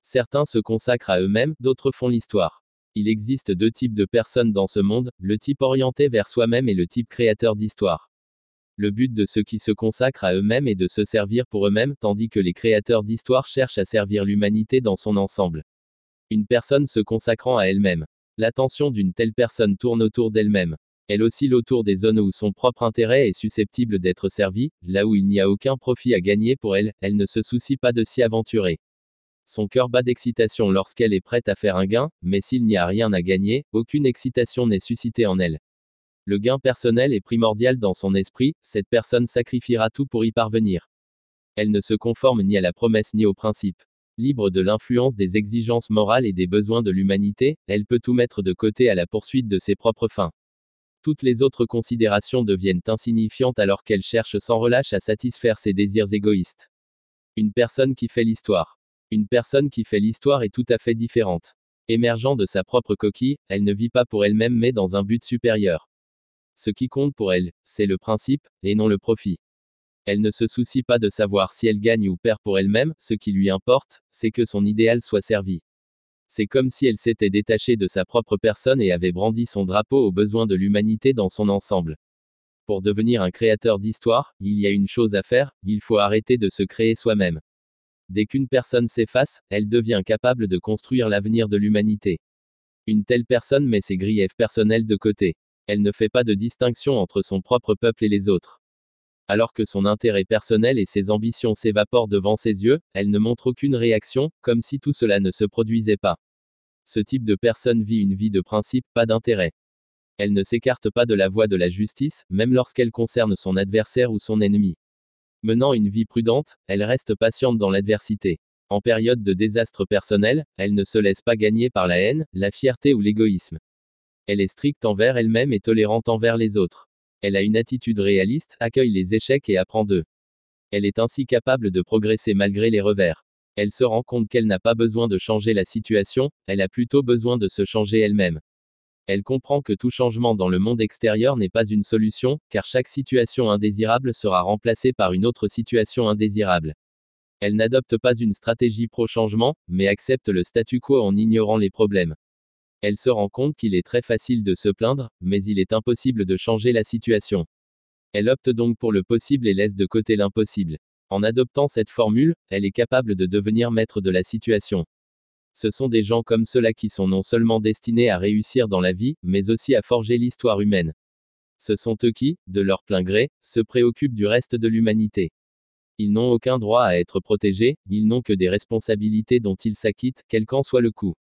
Certains se consacrent à eux-mêmes, d'autres font l'histoire. Il existe deux types de personnes dans ce monde, le type orienté vers soi-même et le type créateur d'histoire. Le but de ceux qui se consacrent à eux-mêmes est de se servir pour eux-mêmes, tandis que les créateurs d'histoire cherchent à servir l'humanité dans son ensemble. Une personne se consacrant à elle-même. L'attention d'une telle personne tourne autour d'elle-même. Elle oscille autour des zones où son propre intérêt est susceptible d'être servi, là où il n'y a aucun profit à gagner pour elle, elle ne se soucie pas de s'y aventurer. Son cœur bat d'excitation lorsqu'elle est prête à faire un gain, mais s'il n'y a rien à gagner, aucune excitation n'est suscitée en elle. Le gain personnel est primordial dans son esprit, cette personne sacrifiera tout pour y parvenir. Elle ne se conforme ni à la promesse ni au principe. Libre de l'influence des exigences morales et des besoins de l'humanité, elle peut tout mettre de côté à la poursuite de ses propres fins. Toutes les autres considérations deviennent insignifiantes alors qu'elle cherche sans relâche à satisfaire ses désirs égoïstes. Une personne qui fait l'histoire. Une personne qui fait l'histoire est tout à fait différente. Émergeant de sa propre coquille, elle ne vit pas pour elle-même mais dans un but supérieur. Ce qui compte pour elle, c'est le principe, et non le profit. Elle ne se soucie pas de savoir si elle gagne ou perd pour elle-même, ce qui lui importe, c'est que son idéal soit servi. C'est comme si elle s'était détachée de sa propre personne et avait brandi son drapeau aux besoins de l'humanité dans son ensemble. Pour devenir un créateur d'histoire, il y a une chose à faire, il faut arrêter de se créer soi-même. Dès qu'une personne s'efface, elle devient capable de construire l'avenir de l'humanité. Une telle personne met ses griefs personnels de côté. Elle ne fait pas de distinction entre son propre peuple et les autres. Alors que son intérêt personnel et ses ambitions s'évaporent devant ses yeux, elle ne montre aucune réaction, comme si tout cela ne se produisait pas. Ce type de personne vit une vie de principe, pas d'intérêt. Elle ne s'écarte pas de la voie de la justice, même lorsqu'elle concerne son adversaire ou son ennemi. Menant une vie prudente, elle reste patiente dans l'adversité. En période de désastre personnel, elle ne se laisse pas gagner par la haine, la fierté ou l'égoïsme. Elle est stricte envers elle-même et tolérante envers les autres. Elle a une attitude réaliste, accueille les échecs et apprend d'eux. Elle est ainsi capable de progresser malgré les revers. Elle se rend compte qu'elle n'a pas besoin de changer la situation, elle a plutôt besoin de se changer elle-même. Elle comprend que tout changement dans le monde extérieur n'est pas une solution, car chaque situation indésirable sera remplacée par une autre situation indésirable. Elle n'adopte pas une stratégie pro-changement, mais accepte le statu quo en ignorant les problèmes. Elle se rend compte qu'il est très facile de se plaindre, mais il est impossible de changer la situation. Elle opte donc pour le possible et laisse de côté l'impossible. En adoptant cette formule, elle est capable de devenir maître de la situation. Ce sont des gens comme ceux-là qui sont non seulement destinés à réussir dans la vie, mais aussi à forger l'histoire humaine. Ce sont eux qui, de leur plein gré, se préoccupent du reste de l'humanité. Ils n'ont aucun droit à être protégés, ils n'ont que des responsabilités dont ils s'acquittent, quel qu'en soit le coût.